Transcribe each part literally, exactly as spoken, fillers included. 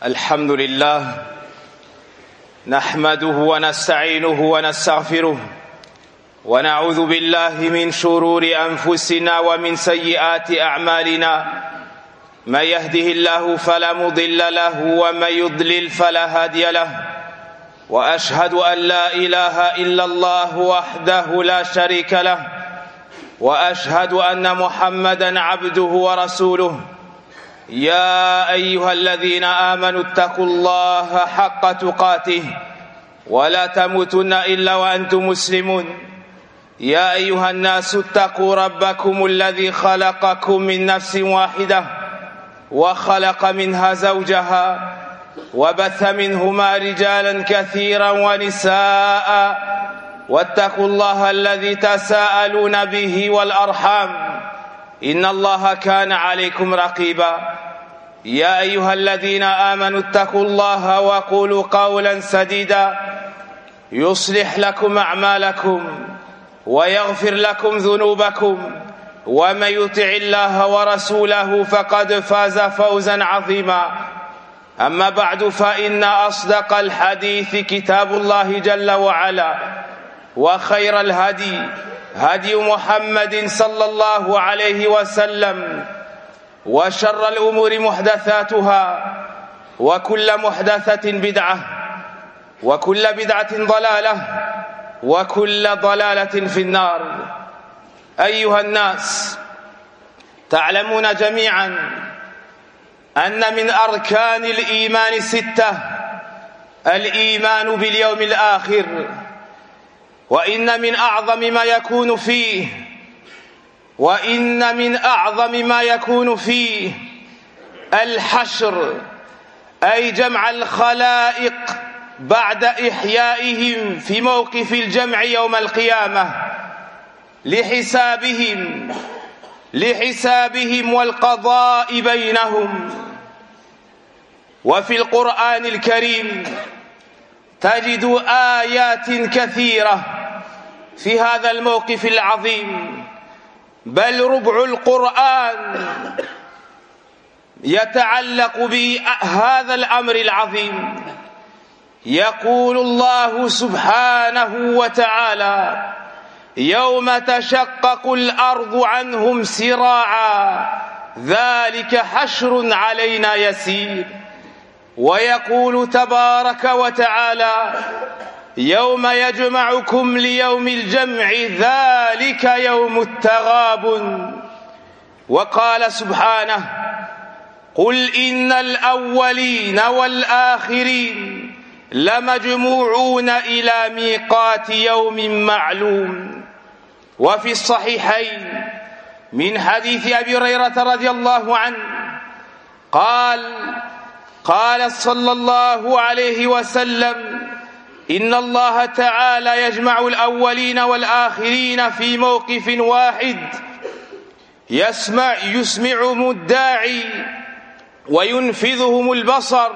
الحمد لله نحمده ونستعينه ونستغفره ونعوذ بالله من شرور أنفسنا ومن سيئات أعمالنا. من يهده الله فلا مضل له ومن يضلل فلا هادي له، وأشهد أن لا إله إلا الله وحده لا شريك له، وأشهد أن محمدًا عبده ورسوله. يا أيها الذين آمنوا اتقوا الله حق تقاته ولا تموتن إلا وأنتم مسلمون. يا أيها الناس اتقوا ربكم الذي خلقكم من نفس واحدة وخلق منها زوجها وبث منهما رجالا كثيرا ونساء، واتقوا الله الذي تساءلون به والأرحام إن الله كان عليكم رقيبا. يا أيها الذين آمنوا اتقوا الله وقولوا قولا سديدا يصلح لكم أعمالكم ويغفر لكم ذنوبكم، ومن يطع الله ورسوله فقد فاز فوزا عظيما. أما بعد، فإن أصدق الحديث كتاب الله جل وعلا، وخير الهدي هدي محمد صلى الله عليه وسلم، وشر الأمور محدثاتها، وكل محدثة بدعة، وكل بدعة ضلالة، وكل ضلالة في النار. أيها الناس، تعلمون جميعا أن من أركان الإيمان ستة: الإيمان باليوم الآخر، وإن من أعظم ما يكون فيه وإن من أعظم ما يكون فيه الحشر، أي جمع الخلائق بعد إحيائهم في موقف الجمع يوم القيامة لحسابهم لحسابهم والقضاء بينهم. وفي القرآن الكريم تجد آيات كثيرة في هذا الموقف العظيم، بل ربع القرآن يتعلق بهذا الأمر العظيم. يقول الله سبحانه وتعالى: يوم تشقق الأرض عنهم سراعا ذلك حشر علينا يسير. ويقول تبارك وتعالى: يوم يجمعكم ليوم الجمع ذلك يوم التغابن. وقال سبحانه: قل إن الأولين والآخرين لمجموعون إلى ميقات يوم معلوم. وفي الصحيحين من حديث أبي هريرة رضي الله عنه قال قال صلى الله عليه وسلم: إن الله تعالى يجمع الأولين والآخرين في موقف واحد، يسمع يسمعهم الداعي وينفذهم البصر،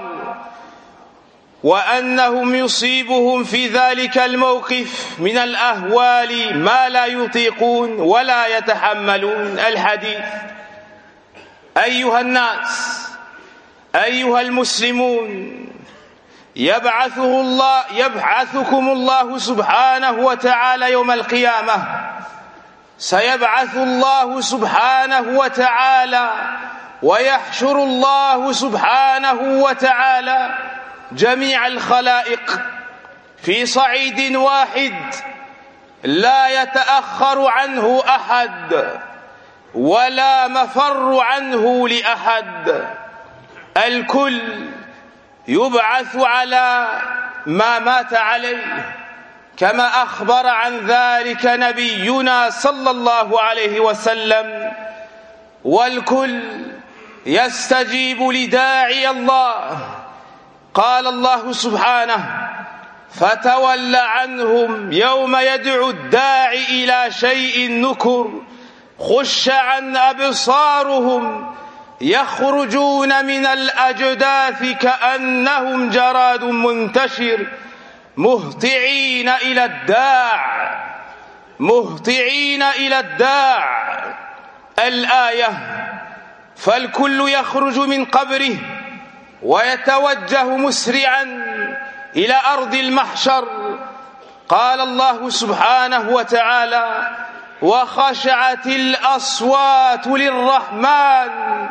وأنهم يصيبهم في ذلك الموقف من الأهوال ما لا يطيقون ولا يتحملون. الحديث. أيها الناس، أيها المسلمون، يبعثه الله يبعثكم الله سبحانه وتعالى يوم القيامة. سيبعث الله سبحانه وتعالى ويحشر الله سبحانه وتعالى جميع الخلائق في صعيد واحد لا يتأخر عنه أحد ولا مفر عنه لأحد. الكل يبعث على ما مات عليه، كما أخبر عن ذلك نبينا صلى الله عليه وسلم. والكل يستجيب لداعي الله. قال الله سبحانه: فتول عنهم يوم يدعو الداعي إلى شيء نكر خش عن أبصارهم يخرجون من الأجداث كأنهم جراد منتشر مهطعين إلى الداع مهطعين إلى الداع. الآية: فالكل يخرج من قبره ويتوجه مسرعا إلى أرض المحشر. قال الله سبحانه وتعالى: وخشعت الأصوات للرحمن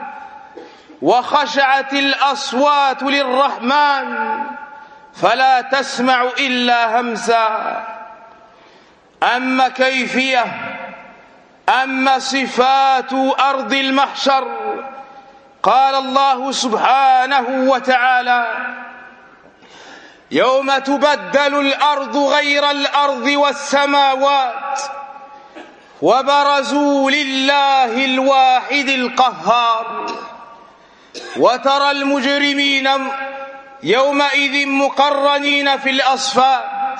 وخشعت الأصوات للرحمن فلا تسمع إلا همسا. أما كيفية أما صفات أرض المحشر، قال الله سبحانه وتعالى: يوم تبدل الأرض غير الأرض والسماوات وبرزوا لله الواحد القهار وترى المجرمين يومئذ مقرنين في الأصفاد.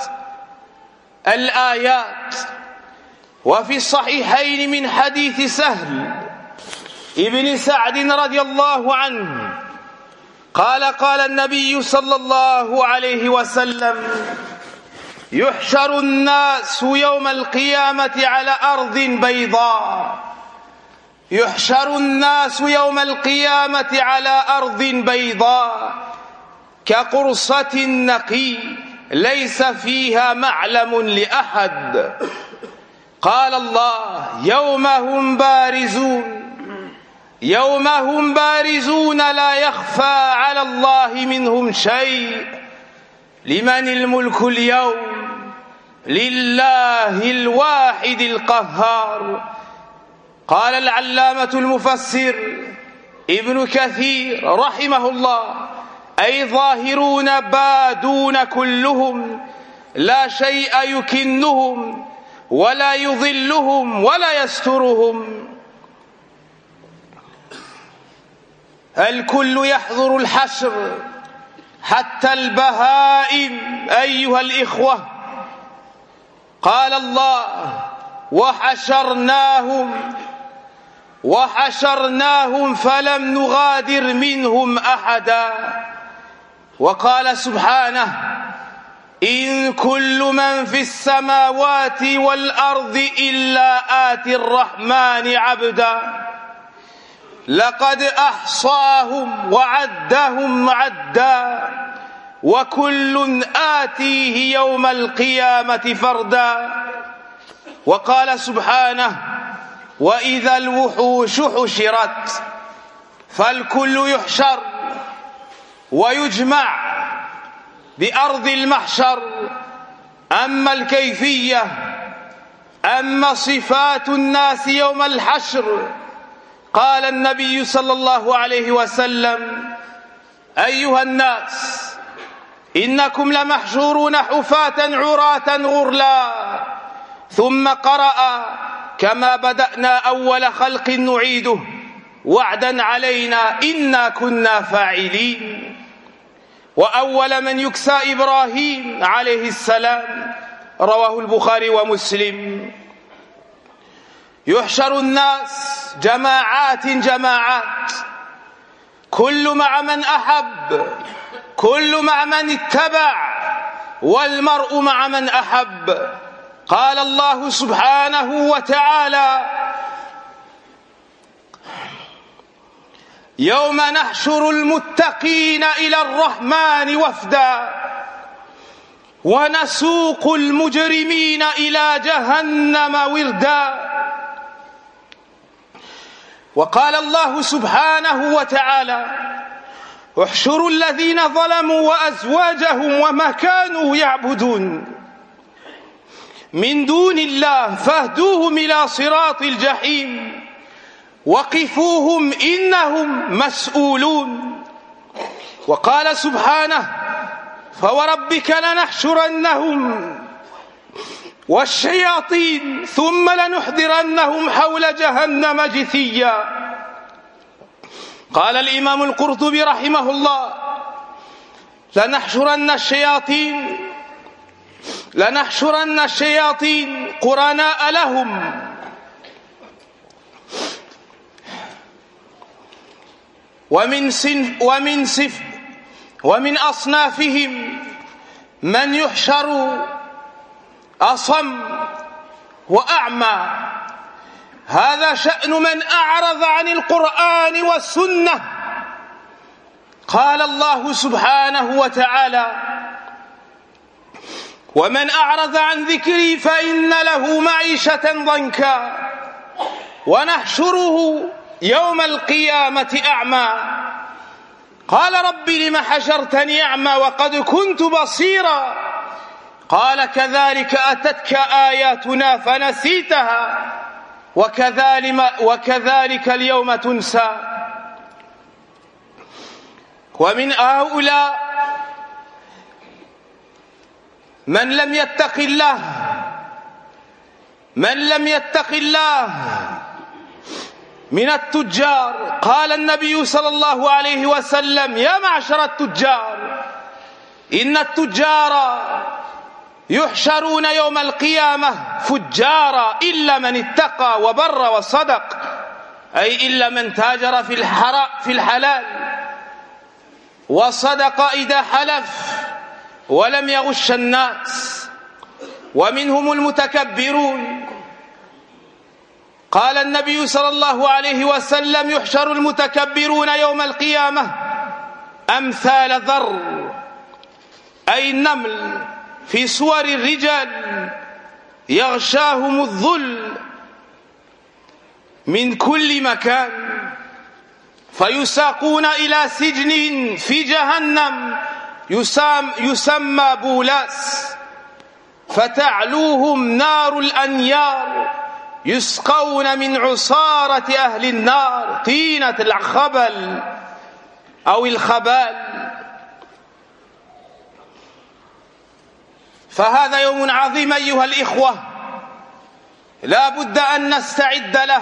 الآيات. وفي الصحيحين من حديث سهل ابن سعد رضي الله عنه قال: قال النبي صلى الله عليه وسلم: يحشر الناس يوم القيامة على أرض بيضاء يحشر الناس يوم القيامة على أرض بيضاء كقرصة النقي ليس فيها معلم لأحد. قال الله: يوم هم بارزون يوم هم بارزون لا يخفى على الله منهم شيء. لمن الملك اليوم؟ لله الواحد القهار. قال العلامة المفسر ابن كثير رحمه الله: أي ظاهرون بادون كلهم، لا شيء يكنهم ولا يظلهم ولا يسترهم. الكل يحضر الحشر حتى البهائم أيها الإخوة. قال الله: وحشرناهم وحشرناهم فلم نغادر منهم أحدا. وقال سبحانه: إن كل من في السماوات والأرض إلا آتي الرحمن عبدا لقد أحصاهم وعدهم عدا وكل آتيه يوم القيامة فردا. وقال سبحانه: وإذا الوحوش حشرت. فالكل يحشر ويجمع بأرض المحشر. أما الكيفية أما صفات الناس يوم الحشر، قال النبي صلى الله عليه وسلم: أيها الناس إنكم لمحشورون حفاة عراة غرلا. ثم قرأ: كما بدأنا أول خلق نعيده وعدا علينا إنا كنا فاعلين. وأول من يكسى إبراهيم عليه السلام، رواه البخاري ومسلم. يحشر الناس جماعات جماعات، كل مع من أحب، كل مع من اتبع، والمرء مع من أحب. قال الله سبحانه وتعالى: يوم نحشر المتقين إلى الرحمن وفدا ونسوق المجرمين إلى جهنم وردا. وقال الله سبحانه وتعالى: احشروا الذين ظلموا وأزواجهم وما كانوا يعبدون من دون الله فاهدوهم إلى صراط الجحيم وقفوهم إنهم مسؤولون. وقال سبحانه: فوربك لنحشرنهم والشياطين ثم لنحضرنهم حول جهنم جثيا. قال الإمام القرطبي رحمه الله: لنحشرن الشياطين لنحشرن الشياطين قرناء لهم ومن صنف ومن صف ومن أصنافهم من يحشر أصم وأعمى. هذا شأن من أعرض عن القرآن والسنة قال الله سبحانه وتعالى: ومن أعرض عن ذكري فإن له معيشة ضنكا ونحشره يوم القيامة أعمى قال رب لم حشرتني أعمى وقد كنت بصيرا قال كذلك أتتك آياتنا فنسيتها وكذلك اليوم تنسى. ومن هؤلاء من لم يتق الله من لم يتق الله من التجار. قال النبي صلى الله عليه وسلم: يا معشر التجار إن التجار يحشرون يوم القيامة فجارا إلا من اتقى وبر وصدق، أي إلا من تاجر في في الحلال وصدق إذا حلف ولم يغش الناس. ومنهم المتكبرون. قال النبي صلى الله عليه وسلم: يحشر المتكبرون يوم القيامة أمثال ذر، أي النمل في صور الرجال يغشاهم الذل من كل مكان فيساقون إلى سجن في جهنم يسمى بولاس فتعلوهم نار الأنيار يسقون من عصارة أهل النار طينة الخبل أو الخبال. فهذا يوم عظيم أيها الإخوة، لا بد أن نستعد له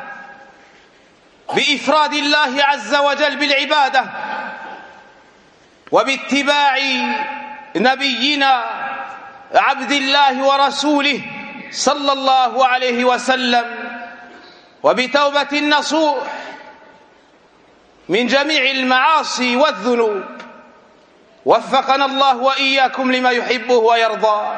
بإفراد الله عز وجل بالعبادة وباتباع نبينا عبد الله ورسوله صلى الله عليه وسلم، وبتوبة نصوح من جميع المعاصي والذنوب. وفقنا الله وإياكم لما يحبه ويرضى.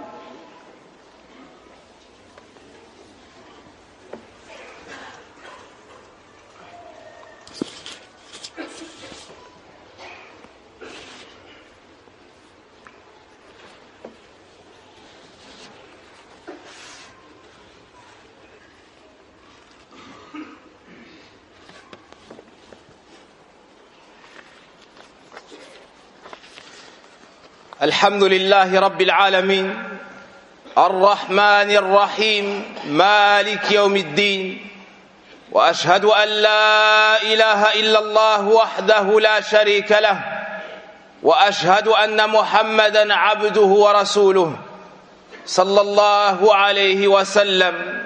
الحمد لله رب العالمين الرحمن الرحيم مالك يوم الدين، وأشهد أن لا إله إلا الله وحده لا شريك له، وأشهد أن محمدا عبده ورسوله صلى الله عليه وسلم.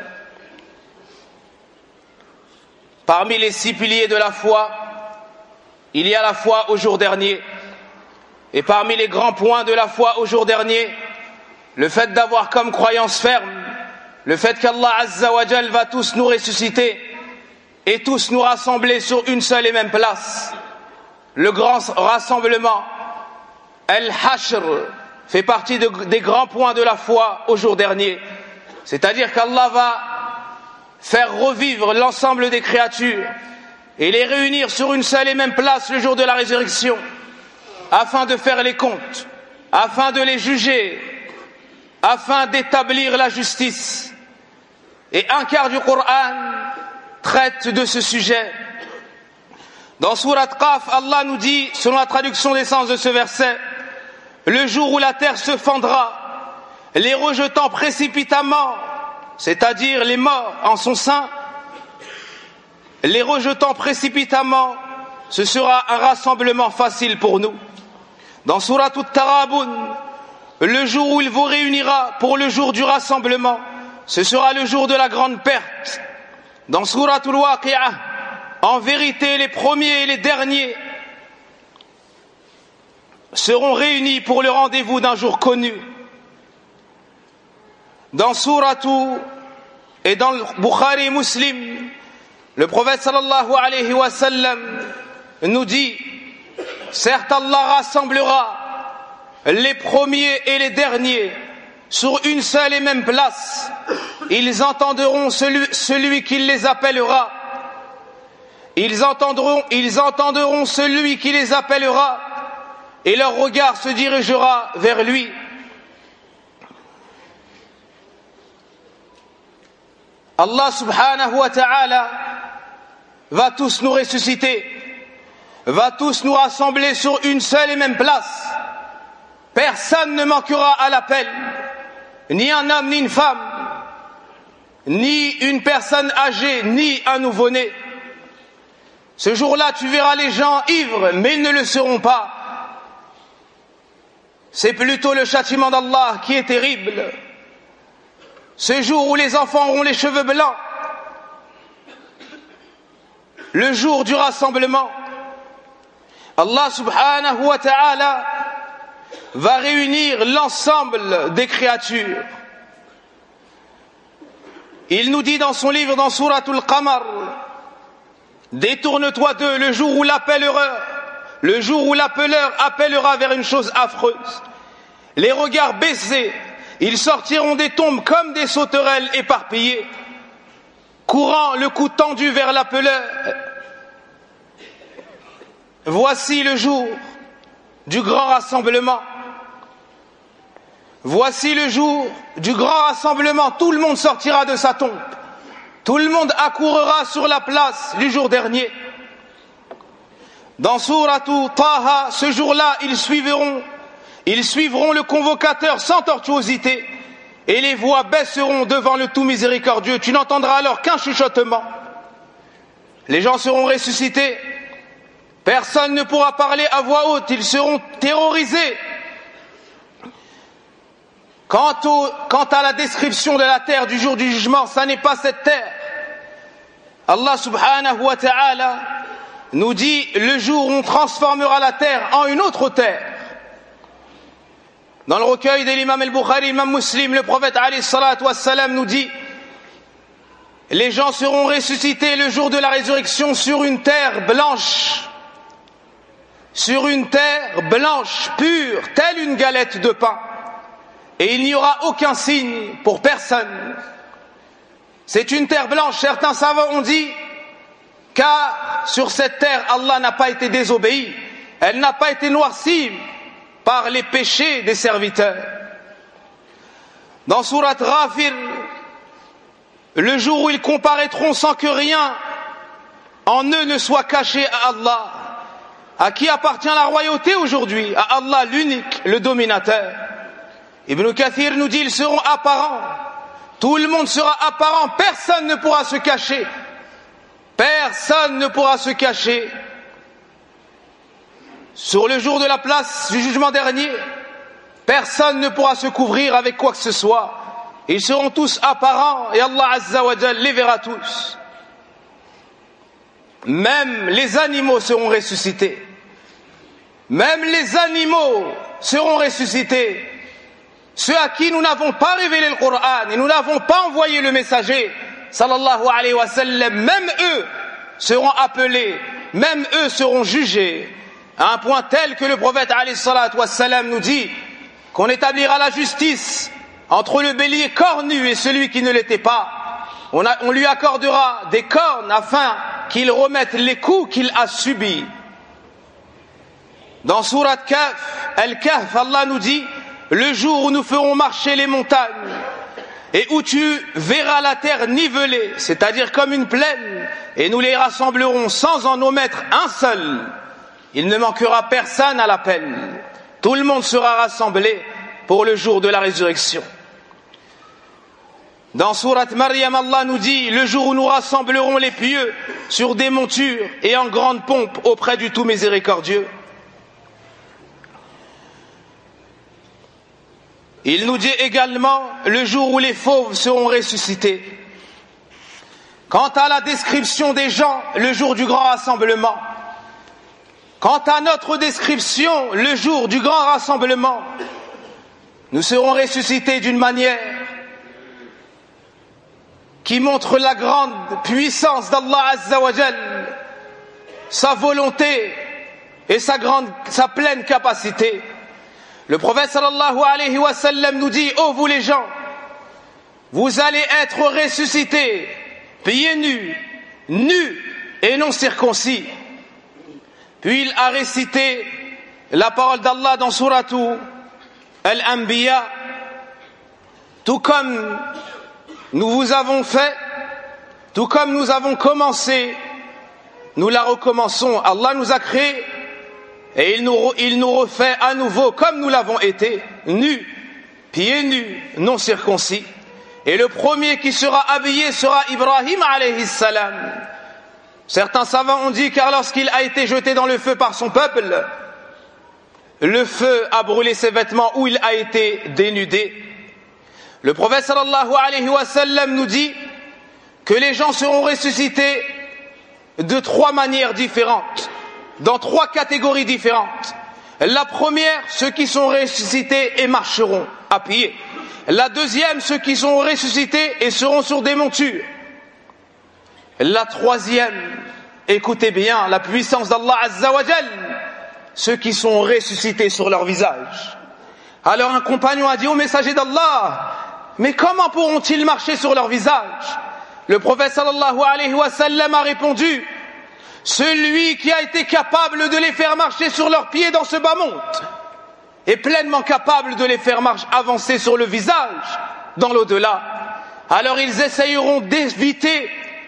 Parmi les six piliers de la foi, il y a la foi au jour dernier. Et parmi les grands points de la foi au jour dernier, le fait d'avoir comme croyance ferme le fait qu'Allah Azza wa Jal va tous nous ressusciter et tous nous rassembler sur une seule et même place. Le grand rassemblement, Al-Hashr, fait partie de, des grands points de la foi au jour dernier. C'est-à-dire qu'Allah va faire revivre l'ensemble des créatures et les réunir sur une seule et même place le jour de la résurrection, afin de faire les comptes, afin de les juger, afin d'établir la justice. Et un quart du Coran traite de ce sujet. Dans Surat Qaf, Allah nous dit, selon la traduction des sens de ce verset, le jour où la terre se fendra, les rejetant précipitamment, c'est-à-dire les morts en son sein, les rejetant précipitamment, ce sera un rassemblement facile pour nous. Dans Surat At-Tarabun, le jour où il vous réunira pour le jour du rassemblement, ce sera le jour de la grande perte. Dans Surat Al-Waqi'ah, en vérité les premiers et les derniers seront réunis pour le rendez-vous d'un jour connu. Dans Surat et dans le Bukhari Muslim, le prophète sallallahu alayhi wa sallam nous dit: certes, Allah rassemblera les premiers et les derniers sur une seule et même place. Ils entendront celui, celui qui les appellera ils entendront, ils entendront celui qui les appellera et leur regard se dirigera vers lui. Allah subhanahu wa ta'ala va tous nous ressusciter, va tous nous rassembler sur une seule et même place. Personne ne manquera à l'appel, ni un homme ni une femme, ni une personne âgée, ni un nouveau-né. Ce jour-là, tu verras les gens ivres, mais ils ne le seront pas. C'est plutôt le châtiment d'Allah qui est terrible. Ce jour où les enfants auront les cheveux blancs, le jour du rassemblement, Allah subhanahu wa ta'ala va réunir l'ensemble des créatures. Il nous dit dans son livre, dans Souratul Qamar, détourne-toi d'eux le jour où l'appellera, le jour où l'appeleur appellera vers une chose affreuse. Les regards baissés, ils sortiront des tombes comme des sauterelles éparpillées, courant le cou tendu vers l'appeleur. Voici le jour du grand rassemblement. Voici le jour du grand rassemblement. Tout le monde sortira de sa tombe. Tout le monde accourra sur la place du jour dernier. Dans Sourate Taha, ce jour-là, ils suivront, ils suivront le convocateur sans tortuosité et les voix baisseront devant le tout miséricordieux. Tu n'entendras alors qu'un chuchotement. Les gens seront ressuscités. Personne ne pourra parler à voix haute. Ils seront terrorisés. Quant, au, quant à la description de la terre du jour du jugement, ça n'est pas cette terre. Allah subhanahu wa ta'ala nous dit le jour où on transformera la terre en une autre terre. Dans le recueil de l'imam al-Bukhari, l'imam Muslim, le prophète alayhi salatu wassalam nous dit les gens seront ressuscités le jour de la résurrection sur une terre blanche, sur une terre blanche, pure, telle une galette de pain. Et il n'y aura aucun signe pour personne. C'est une terre blanche. Certains savants ont dit car sur cette terre, Allah n'a pas été désobéi. Elle n'a pas été noircie par les péchés des serviteurs. Dans Sourate Ghafir, le jour où ils comparaîtront sans que rien en eux ne soit caché à Allah. À qui appartient la royauté aujourd'hui? À Allah l'unique, le dominateur. Ibn Kathir nous dit ils seront apparents. Tout le monde sera apparent. Personne ne pourra se cacher. Personne ne pourra se cacher. Sur le jour de la place du jugement dernier, personne ne pourra se couvrir avec quoi que ce soit. Ils seront tous apparents et Allah Azza wa Jal les verra tous. Même les animaux seront ressuscités. Même les animaux seront ressuscités. Ceux à qui nous n'avons pas révélé le Coran et nous n'avons pas envoyé le messager, sallallahu alayhi wa sallam, même eux seront appelés, même eux seront jugés, à un point tel que le prophète alayhi salatu wa sallam nous dit qu'on établira la justice entre le bélier cornu et celui qui ne l'était pas. On, a, on lui accordera des cornes afin qu'il remette les coups qu'il a subis. Dans Sourate Kahf, Al-Kahf, Allah nous dit le jour où nous ferons marcher les montagnes et où tu verras la terre nivelée, c'est-à-dire comme une plaine, et nous les rassemblerons sans en omettre un seul. Il ne manquera personne à l'appel. Tout le monde sera rassemblé pour le jour de la résurrection. Dans Sourate Maryam, Allah nous dit le jour où nous rassemblerons les pieux sur des montures et en grande pompe auprès du tout miséricordieux. Il nous dit également le jour où les fauves seront ressuscités. Quant à la description des gens, le jour du grand rassemblement. Quant à notre description, le jour du grand rassemblement, nous serons ressuscités d'une manière qui montre la grande puissance d'Allah Azza wa Jal, sa volonté et sa grande, sa pleine capacité. Le prophète sallallahu alayhi wa sallam nous dit, ô vous les gens, vous allez être ressuscités, pieds nus, nus et non circoncis. Puis il a récité la parole d'Allah dans Sourate Al-Anbiya, tout comme nous vous avons fait, tout comme nous avons commencé, nous la recommençons. Allah nous a créés et il nous, il nous refait à nouveau comme nous l'avons été, nus, pieds nus, non circoncis. Et le premier qui sera habillé sera Ibrahim alayhi salam. Certains savants ont dit car lorsqu'il a été jeté dans le feu par son peuple, le feu a brûlé ses vêtements où il a été dénudé. Le prophète sallallahu alayhi wa sallam nous dit que les gens seront ressuscités de trois manières différentes, dans trois catégories différentes. La première, ceux qui sont ressuscités et marcheront à pied. La deuxième, ceux qui sont ressuscités et seront sur des montures. La troisième, écoutez bien la puissance d'Allah Azza wa Jal, ceux qui sont ressuscités sur leur visage. Alors un compagnon a dit au messager d'Allah, mais comment pourront-ils marcher sur leur visage? Le prophète sallallahu alayhi wa sallam a répondu, celui qui a été capable de les faire marcher sur leurs pieds dans ce bas monde est pleinement capable de les faire marcher, avancer sur le visage dans l'au-delà. Alors ils essayeront d'éviter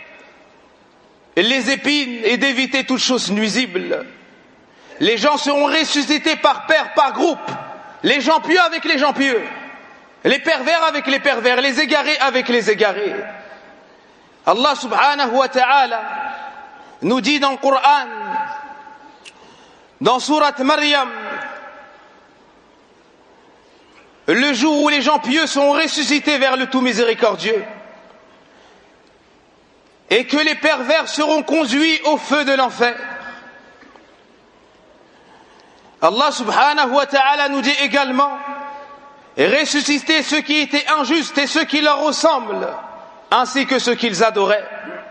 les épines et d'éviter toute chose nuisible. Les gens seront ressuscités par paire, par groupe, les gens pieux avec les gens pieux, les pervers avec les pervers, les égarés avec les égarés. Allah subhanahu wa ta'ala nous dit dans le Coran, dans sourate Maryam, le jour où les gens pieux seront ressuscités vers le tout miséricordieux et que les pervers seront conduits au feu de l'enfer. Allah subhanahu wa ta'ala nous dit également, ressusciter ceux qui étaient injustes et ceux qui leur ressemblent, ainsi que ceux qu'ils adoraient.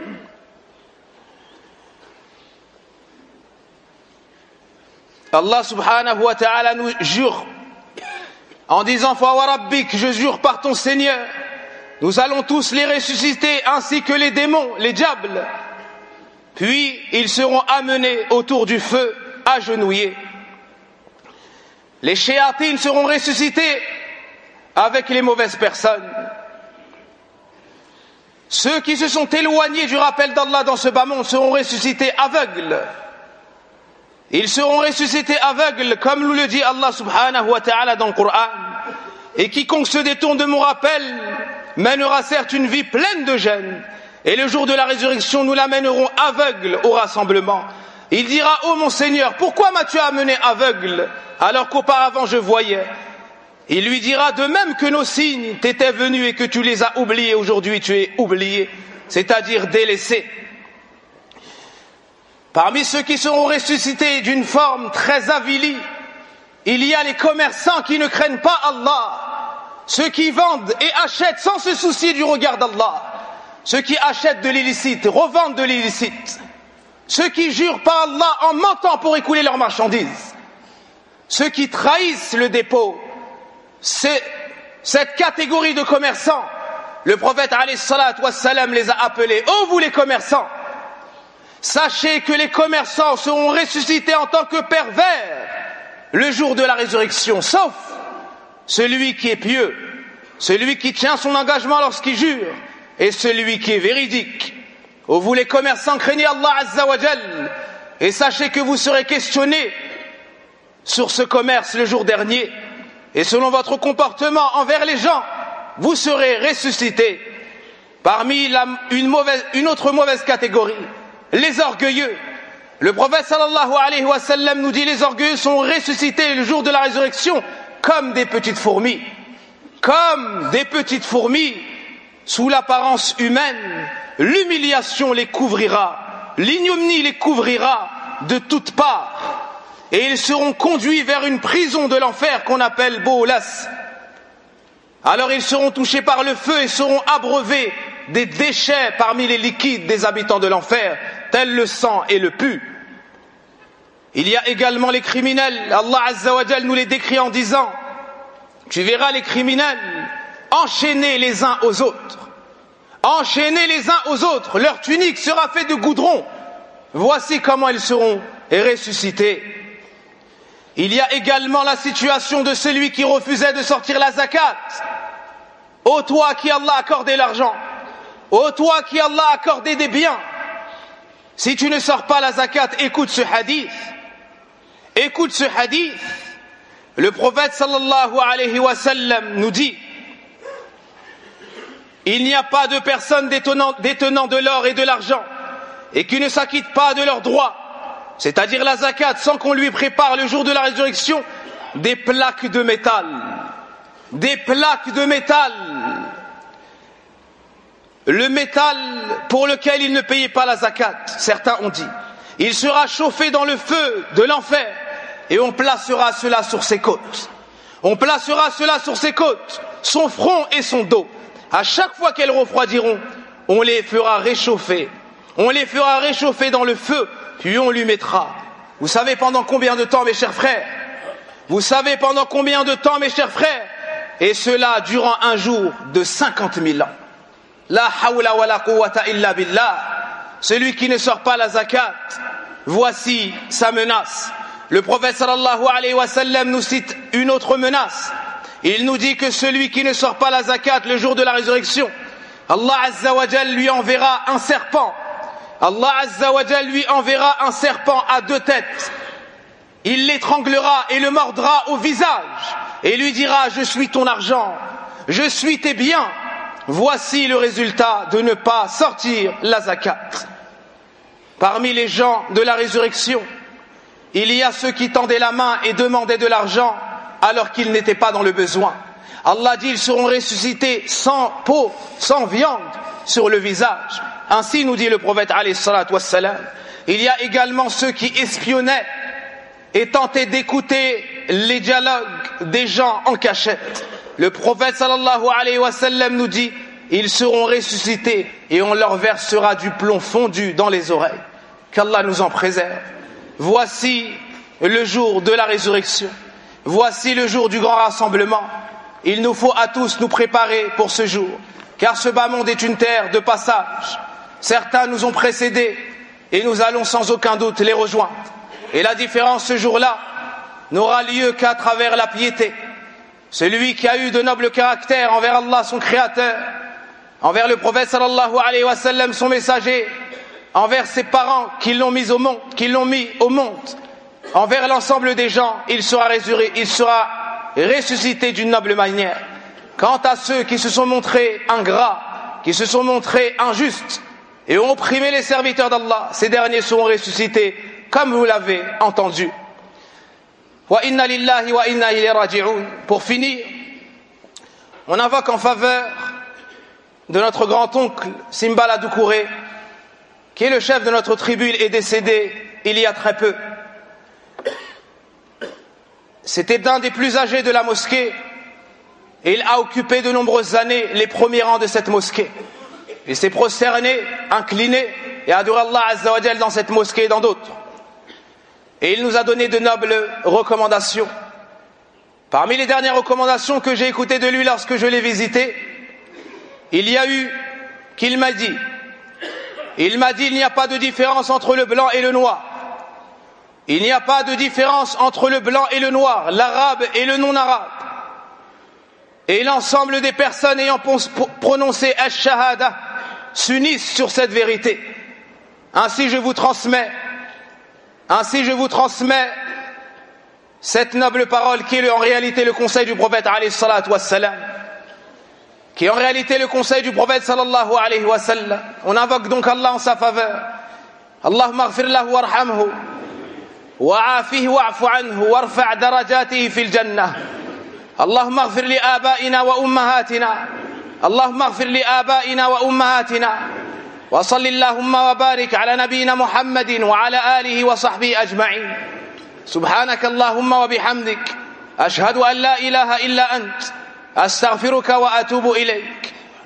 Allah subhanahu wa ta'ala nous jure en disant, fa wa rabbik, je jure par ton Seigneur, nous allons tous les ressusciter ainsi que les démons, les diables. Puis ils seront amenés autour du feu, agenouillés. Les shéatines seront ressuscités avec les mauvaises personnes. Ceux qui se sont éloignés du rappel d'Allah dans ce bas monde seront ressuscités aveugles. Ils seront ressuscités aveugles, comme nous le dit Allah subhanahu wa ta'ala dans le Coran. Et quiconque se détourne de mon rappel mènera certes une vie pleine de gêne. Et le jour de la résurrection, nous l'amènerons aveugle au rassemblement. Il dira, ô mon Seigneur, pourquoi m'as-tu amené aveugle alors qu'auparavant je voyais? Il lui dira, de même que nos signes t'étaient venus et que tu les as oubliés, aujourd'hui tu es oublié, c'est-à-dire délaissé. Parmi ceux qui seront ressuscités d'une forme très avilie, il y a les commerçants qui ne craignent pas Allah, ceux qui vendent et achètent sans se soucier du regard d'Allah, ceux qui achètent de l'illicite, revendent de l'illicite, ceux qui jurent par Allah en mentant pour écouler leurs marchandises, ceux qui trahissent le dépôt. C'est cette catégorie de commerçants, le prophète alayhi salatu wassalam les a appelés, ô vous les commerçants, sachez que les commerçants seront ressuscités en tant que pervers le jour de la résurrection, sauf celui qui est pieux, celui qui tient son engagement lorsqu'il jure, et celui qui est véridique. Ô vous les commerçants, craignez Allah Azza wa Jal, et sachez que vous serez questionnés sur ce commerce le jour dernier, et selon votre comportement envers les gens, vous serez ressuscités. Parmi la, une, mauvaise, une autre mauvaise catégorie, les orgueilleux. Le prophète sallallahu alayhi wa sallam nous dit, les orgueilleux sont ressuscités le jour de la résurrection comme des petites fourmis. Comme des petites fourmis, sous l'apparence humaine, l'humiliation les couvrira, l'ignominie les couvrira de toutes parts. Et ils seront conduits vers une prison de l'enfer qu'on appelle Bolas. Alors ils seront touchés par le feu et seront abreuvés des déchets parmi les liquides des habitants de l'enfer, tels le sang et le pu. Il y a également les criminels. Allah Azza wa Jal nous les décrit en disant, tu verras les criminels enchaînés les uns aux autres. Enchaînés les uns aux autres. Leur tunique sera faite de goudron. voici comment ils seront ressuscités. Il y a également la situation de celui qui refusait de sortir la zakat. Ô toi qui Allah a accordé l'argent, ô toi qui Allah a accordé des biens, si tu ne sors pas la zakat, écoute ce hadith. Écoute ce hadith. Le prophète sallallahu alayhi wa sallam nous dit: il n'y a pas de personne détenant, détenant de l'or et de l'argent et qui ne s'acquitte pas de leurs droits, c'est-à-dire la zakat, sans qu'on lui prépare le jour de la résurrection des plaques de métal. Des plaques de métal. Le métal pour lequel il ne payait pas la zakat, certains ont dit, il sera chauffé dans le feu de l'enfer et on placera cela sur ses côtes. On placera cela sur ses côtes, son front et son dos. À chaque fois qu'elles refroidiront, on les fera réchauffer. On les fera réchauffer dans le feu, puis on lui mettra. Vous savez pendant combien de temps, mes chers frères? Vous savez pendant combien de temps, mes chers frères? Et cela durant un jour de cinquante mille ans. La hawla wa la quwwata illa billah. Celui qui ne sort pas la zakat, voici sa menace. Le prophète sallallahu alayhi wa sallam nous cite une autre menace. Il nous dit que celui qui ne sort pas la zakat le jour de la résurrection, Allah azza wa jal lui enverra un serpent. Allah azza wa jal lui enverra un serpent à deux têtes. Il l'étranglera et le mordra au visage et lui dira: je suis ton argent, je suis tes biens. Voici le résultat de ne pas sortir la zakat. Parmi les gens de la résurrection, il y a ceux qui tendaient la main et demandaient de l'argent alors qu'ils n'étaient pas dans le besoin. Allah dit: ils seront ressuscités sans peau, sans viande sur le visage. Ainsi nous dit le prophète alayhi salatu wassalam. Il y a également ceux qui espionnaient et tentaient d'écouter les dialogues des gens en cachette. Le prophète sallallahu alayhi wa sallam nous dit: ils seront ressuscités et on leur versera du plomb fondu dans les oreilles. Qu'Allah nous en préserve. Voici le jour de la résurrection. Voici le jour du grand rassemblement. Il nous faut à tous nous préparer pour ce jour, car ce bas monde est une terre de passage. Certains nous ont précédés et nous allons sans aucun doute les rejoindre. Et la différence ce jour-là n'aura lieu qu'à travers la piété. Celui qui a eu de nobles caractères envers Allah son Créateur, envers le prophète sallallahu alayhi wa sallam son messager, envers ses parents qui l'ont mis au monde, qui l'ont mis au monde, envers l'ensemble des gens, il sera résuré, il sera ressuscité d'une noble manière. Quant à ceux qui se sont montrés ingrats, qui se sont montrés injustes et ont opprimé les serviteurs d'Allah, ces derniers seront ressuscités comme vous l'avez entendu. Wa inna lillahi wa inna ilayhi raji'un. Pour finir, on invoque en faveur de notre grand-oncle Simbala Doucouré, qui est le chef de notre tribu. Il est décédé il y a très peu. C'était un des plus âgés de la mosquée et il a occupé de nombreuses années les premiers rangs de cette mosquée. Il s'est prosterné, incliné et adoré Allah Azza wa Jal dans cette mosquée et dans d'autres. Et il nous a donné de nobles recommandations. Parmi les dernières recommandations que j'ai écoutées de lui lorsque je l'ai visité, il y a eu qu'il m'a dit, il m'a dit il n'y a pas de différence entre le blanc et le noir. Il n'y a pas de différence entre le blanc et le noir, l'arabe et le non-arabe. Et l'ensemble des personnes ayant prononcé Ash-Shahada s'unissent sur cette vérité. Ainsi je vous transmets, ainsi je vous transmets cette noble parole qui est en réalité le conseil du prophète alayhi salatu wassalam, qui est en réalité le conseil du prophète sallallahu alayhi wa sallam. On invoque donc Allah en sa faveur. Allahumma ighfir lahu warhamhu وعافه واعف عنه وارفع درجاته في الجنة. اللهم اغفر لآبائنا وأمهاتنا اللهم اغفر لآبائنا وأمهاتنا وصل اللهم وبارك على نبينا محمد وعلى آله وصحبه أجمعين. سبحانك اللهم وبحمدك أشهد أن لا إله إلا أنت أستغفرك وأتوب إليك.